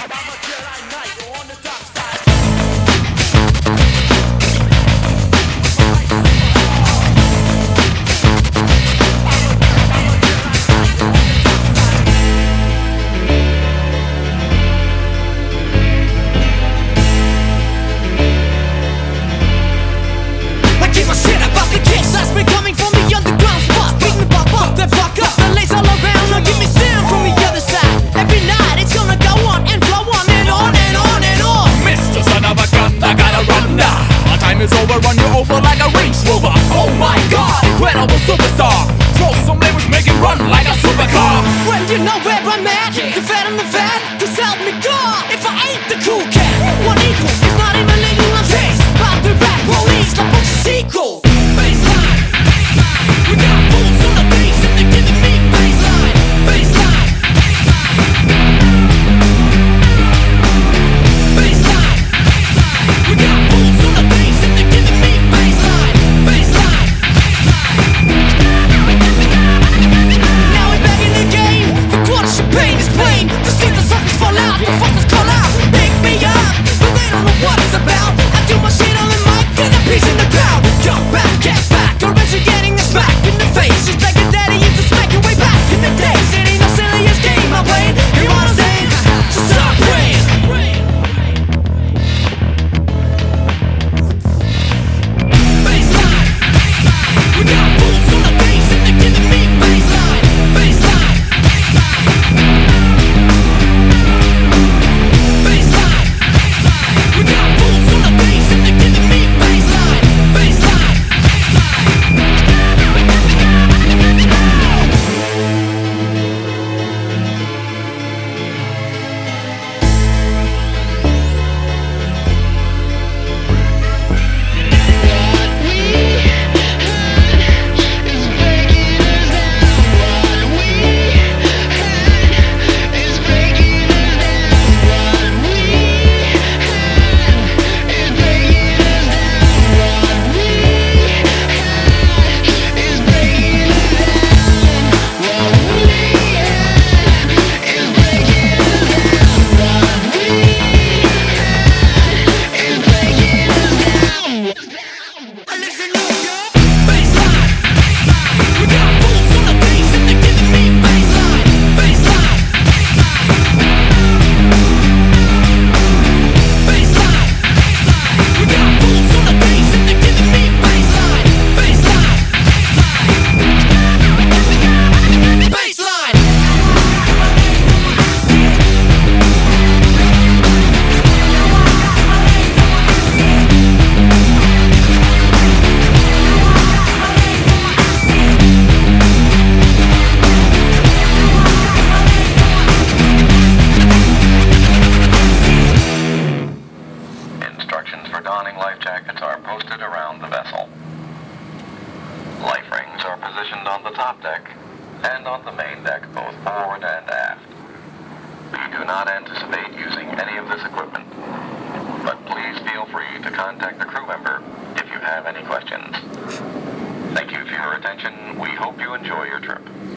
Is over, run you over like a Range Rover. Oh my God, incredible superstar. Throw some labels, make it run like a supercar. Well, you know where I'm at, the fat and the fat. Just help me God, if I ain't the cool cat. One equal, it's not even legal, I'm chased by the rap police, like a sequel. Baseline, we got fools on the beats and they're giving me baseline. Baseline, baseline, we got fools on the beats and they're giving me baseline. Baseline. Now we're back in the game. The quarter champagne is plain. To see the suckers fall out, the fuckers call out, pick me up, but they don't know what it's about. I do my shit on the mic and a piece in the crowd. Jump back, get back, or else you're getting a smack in the face. Just like a daddy used to smack your way back in the days. It ain't no silliest game I played. You know what I'm saying? So stop praying. Baseline, we got fools on the beats and they're giving me baseline. Baseline, baseline, we got fools on the beats and they're giving me baseline. Baseline. Instructions for donning life jackets are posted around the vessel. Life rings are positioned on the top deck and on the main deck, both forward and aft. We do not anticipate using any of this equipment, but please feel free to contact the crew member if you have any questions. Thank you for your attention. We hope you enjoy your trip.